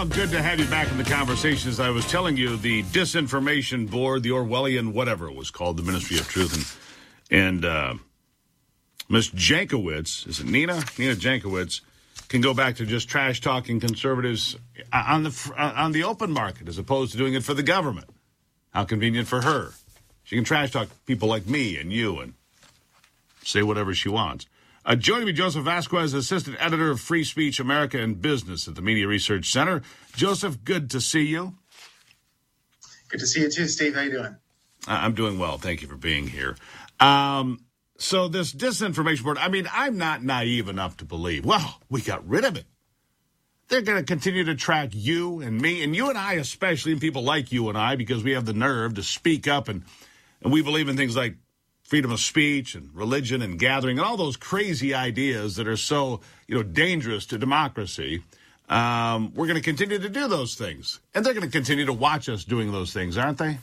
good to have you back in the conversation. As I was telling you, the Disinformation Board, the Orwellian, whatever it was called, the Ministry of Truth, and Ms. Jankowicz, is it Nina? Nina Jankowicz can go back to just trash-talking conservatives on the open market as opposed to doing it for the government. How convenient for her. She can trash-talk people like me and you and say whatever she wants. Joining me, Joseph Vasquez, Assistant Editor of Free Speech America and Business at the Media Research Center. Joseph, good to see you. Good to see you too, Steve. How you doing? I'm doing well. Thank you for being here. So this disinformation board, I mean, I'm not naive enough to believe, well, we got rid of it. They're going to continue to track you and me, and you and I especially, and people like you and I, because we have the nerve to speak up, and we believe in things like freedom of speech and religion and gathering and all those crazy ideas that are so, dangerous to democracy. We're going to continue to do those things. And they're going to continue to watch us doing those things, aren't they?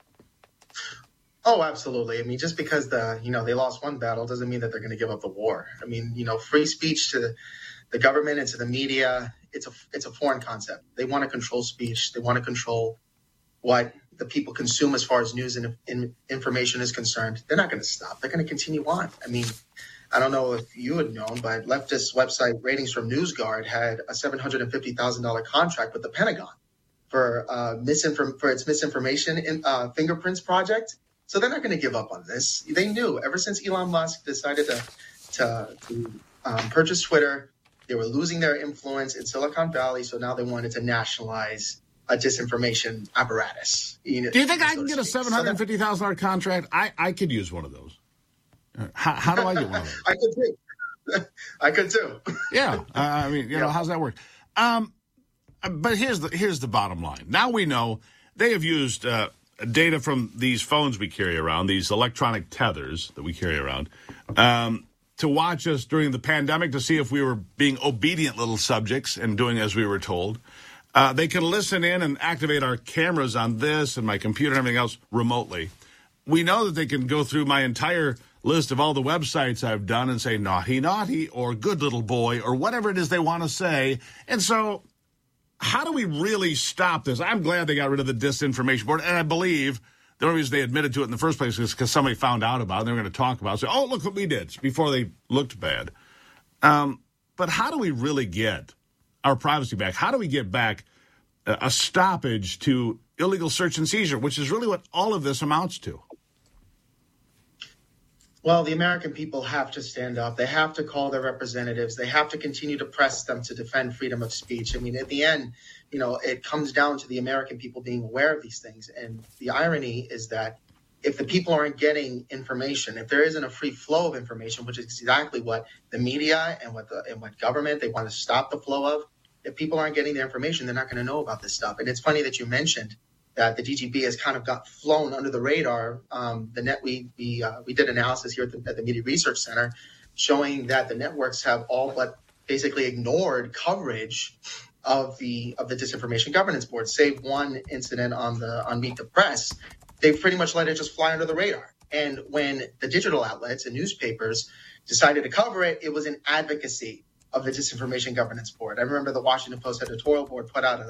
Oh, absolutely. I mean, just because they lost one battle doesn't mean that they're going to give up the war. I mean, free speech to the government and to the media, it's a foreign concept. They want to control speech. They want to control what the people consume as far as news and information is concerned. They're not going to stop. They're going to continue on. I mean, I don't know if you had known, but leftist website Ratings from NewsGuard had a $750,000 contract with the Pentagon for its misinformation fingerprints project. So they're not going to give up on this. They knew ever since Elon Musk decided to purchase Twitter, they were losing their influence in Silicon Valley. So now they wanted to nationalize a disinformation apparatus. Do you think I can get a $750,000 contract? I could use one of those. How do I get one of those? I could too. I could too. Yeah. I mean, how's that work? But here's the bottom line. Now we know they have used data from these phones we carry around, these electronic tethers that we carry around, to watch us during the pandemic to see if we were being obedient little subjects and doing as we were told. They can listen in and activate our cameras on this and my computer and everything else remotely. We know that they can go through my entire list of all the websites I've done and say naughty, or good little boy, or whatever it is they want to say. And so how do we really stop this? I'm glad they got rid of the Disinformation Board, and I believe the only reason they admitted to it in the first place is because somebody found out about it, and they were going to talk about it. Say, oh, look what we did, before they looked bad. But how do we really get our privacy back? How do we get back a stoppage to illegal search and seizure, which is really what all of this amounts to? Well, the American people have to stand up. They have to call their representatives. They have to continue to press them to defend freedom of speech. I mean, at the end, it comes down to the American people being aware of these things. And the irony is that if the people aren't getting information, if there isn't a free flow of information, which is exactly what the media and what government, they want to stop the flow of, if people aren't getting their information, they're not going to know about this stuff. And it's funny that you mentioned that the DGB has kind of got flown under the radar. We did analysis here at the Media Research Center showing that the networks have all but basically ignored coverage of the Disinformation Governance Board, save one incident on Meet the Press. They pretty much let it just fly under the radar. And when the digital outlets and newspapers decided to cover it, it was an advocacy of the Disinformation Governance Board. I remember the Washington Post editorial board put out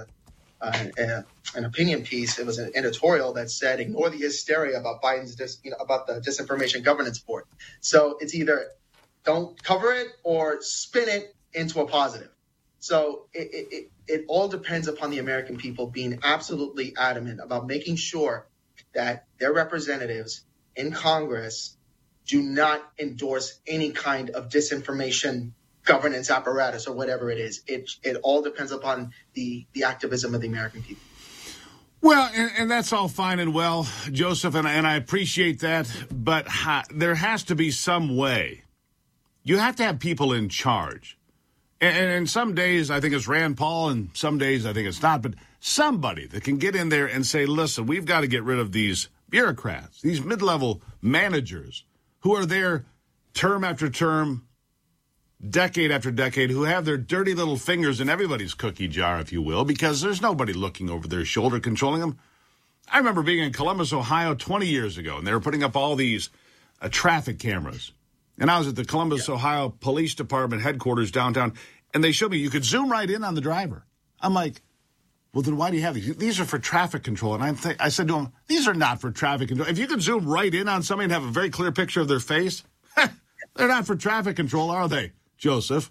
an opinion piece. It was an editorial that said, "Ignore the hysteria about about the Disinformation Governance Board." So it's either don't cover it or spin it into a positive. So it all depends upon the American people being absolutely adamant about making sure that their representatives in Congress do not endorse any kind of disinformation governance apparatus or whatever it is. It all depends upon the activism of the American people. Well, and that's all fine and well, Joseph, and I appreciate that, but there has to be some way. You have to have people in charge. And some days I think it's Rand Paul, and some days I think it's not, but somebody that can get in there and say, listen, we've got to get rid of these bureaucrats, these mid-level managers who are there term after term, decade after decade, who have their dirty little fingers in everybody's cookie jar, if you will, because there's nobody looking over their shoulder controlling them. I remember being in Columbus, Ohio 20 years ago, and they were putting up all these traffic cameras. And I was at the Columbus, Ohio Police Department headquarters downtown, and they showed me you could zoom right in on the driver. I'm like, well, then why do you have these? These are for traffic control. And I said to him, these are not for traffic control. If you can zoom right in on somebody and have a very clear picture of their face, they're not for traffic control, are they, Joseph?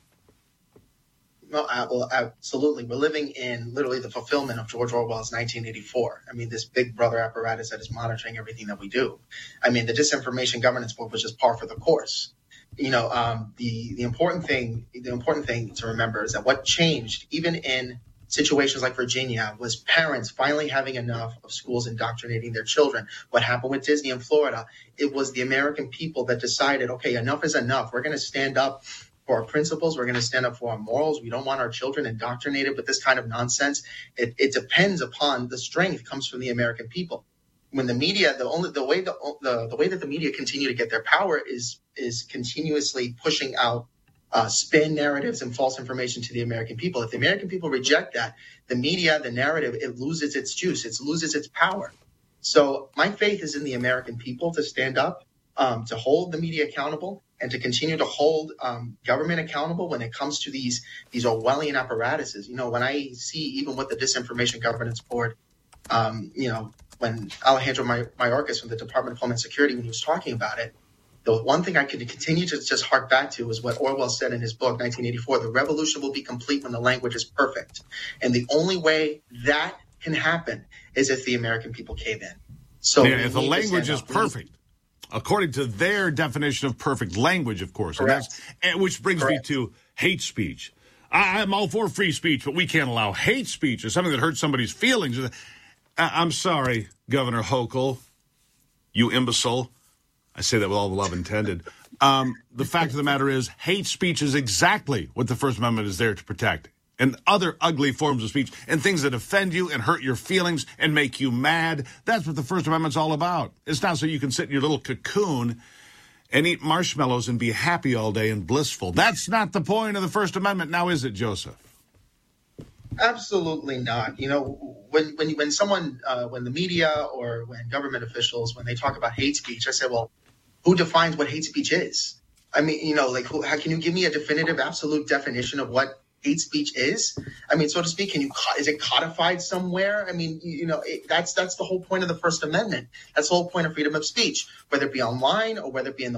No, well, absolutely. We're living in literally the fulfillment of George Orwell's 1984. I mean, this big brother apparatus that is monitoring everything that we do. I mean, the Disinformation Governance Board was just par for the course. You know, the important thing to remember is that what changed, even in situations like Virginia, was parents finally having enough of schools indoctrinating their children. What happened with Disney in Florida, it was the American people that decided, okay, enough is enough. We're going to stand up for our principles. We're going to stand up for our morals. We don't want our children indoctrinated with this kind of nonsense. It depends upon the strength comes from the American people. When the media, the way that the media continue to get their power is continuously pushing out spin narratives and false information to the American people. If the American people reject that, the media, the narrative, it loses its juice. It loses its power. So my faith is in the American people to stand up, to hold the media accountable, and to continue to hold government accountable when it comes to these Orwellian apparatuses. You know, when I see even with the Disinformation Governance Board, when Alejandro Mayorkas from the Department of Homeland Security, when he was talking about it, the one thing I could continue to just hark back to is what Orwell said in his book, 1984, the revolution will be complete when the language is perfect. And the only way that can happen is if the American people cave in. So yeah, if the language is perfect, according to their definition of perfect language, of course. And which brings me to hate speech. I'm all for free speech, but we can't allow hate speech or something that hurts somebody's feelings. I'm sorry, Governor Hochul, you imbecile. I say that with all the love intended. The fact of the matter is, hate speech is exactly what the First Amendment is there to protect. And other ugly forms of speech and things that offend you and hurt your feelings and make you mad. That's what the First Amendment's all about. It's not so you can sit in your little cocoon and eat marshmallows and be happy all day and blissful. That's not the point of the First Amendment, now is it, Joseph? Absolutely not. You know, when someone, when the media or when government officials, when they talk about hate speech, I say, well, who defines what hate speech is? I mean, you know, like, how can you give me a definitive, absolute definition of what hate speech is? I mean, so to speak, is it codified somewhere? I mean, you know, that's the whole point of the First Amendment. That's the whole point of freedom of speech, whether it be online or whether it be in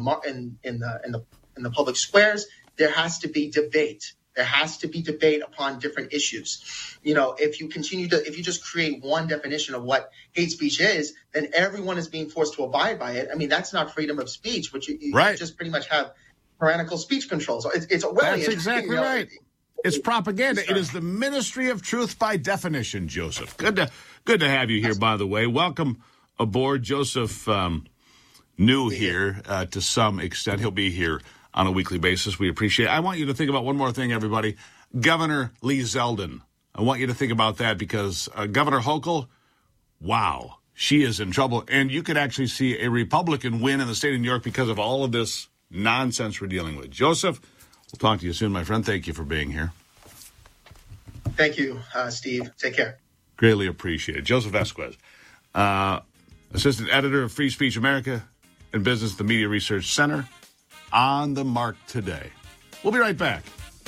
the public squares. There has to be debate. There has to be debate upon different issues. You know, if you just create one definition of what hate speech is, then everyone is being forced to abide by it. I mean, that's not freedom of speech, which you just pretty much have tyrannical speech control. So it's Orwellian. That's exactly right. It's propaganda. It is the Ministry of Truth by definition, Joseph. Good to have you here, by the way. Welcome aboard. Joseph, new here to some extent. He'll be here on a weekly basis. We appreciate it. I want you to think about one more thing, everybody. Governor Lee Zeldin. I want you to think about that because Governor Hochul, wow, she is in trouble. And you could actually see a Republican win in the state of New York because of all of this nonsense we're dealing with. Joseph, we'll talk to you soon, my friend. Thank you for being here. Thank you, Steve. Take care. Greatly appreciated. Joseph Esquez, Assistant Editor of Free Speech America and Business at the Media Research Center. On the mark today. We'll be right back.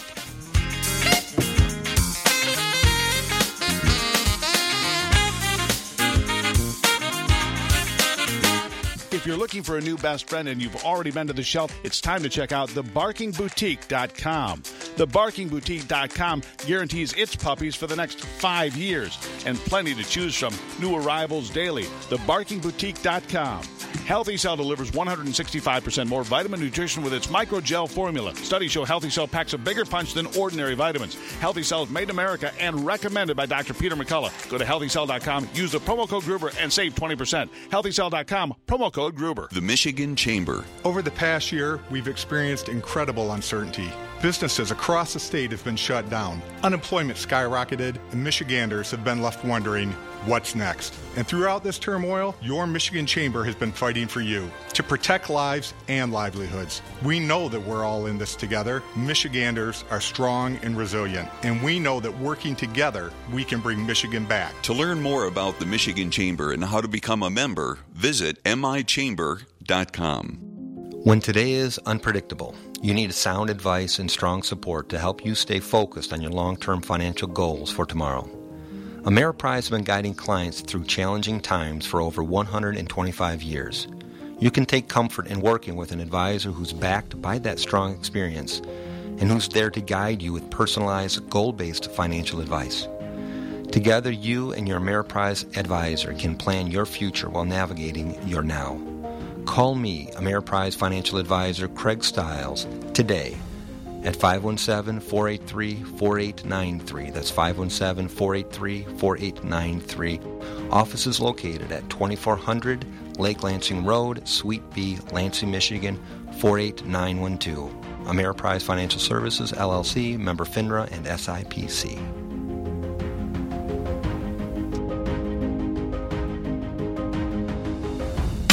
If you're looking for a new best friend and you've already been to the shelf, it's time to check out thebarkingboutique.com. Thebarkingboutique.com guarantees its puppies for the next 5 years and plenty to choose from. New arrivals daily. Thebarkingboutique.com. Healthy Cell delivers 165% more vitamin nutrition with its microgel formula. Studies show Healthy Cell packs a bigger punch than ordinary vitamins. Healthy Cell is made in America and recommended by Dr. Peter McCullough. Go to HealthyCell.com, use the promo code Gruber, and save 20%. HealthyCell.com, promo code Gruber. The Michigan Chamber. Over the past year, we've experienced incredible uncertainty. Businesses across the state have been shut down. Unemployment skyrocketed, and Michiganders have been left wondering, what's next? And throughout this turmoil, your Michigan Chamber has been fighting for you to protect lives and livelihoods. We know that we're all in this together. Michiganders are strong and resilient, and we know that working together, we can bring Michigan back. To learn more about the Michigan Chamber and how to become a member, visit michamber.com. When today is unpredictable, you need sound advice and strong support to help you stay focused on your long-term financial goals for tomorrow. Ameriprise has been guiding clients through challenging times for over 125 years. You can take comfort in working with an advisor who's backed by that strong experience and who's there to guide you with personalized, goal-based financial advice. Together, you and your Ameriprise advisor can plan your future while navigating your now. Call me, Ameriprise Financial Advisor Craig Stiles, today at 517-483-4893. That's 517-483-4893. Office is located at 2400 Lake Lansing Road, Suite B, Lansing, Michigan, 48912. Ameriprise Financial Services, LLC, member FINRA and SIPC.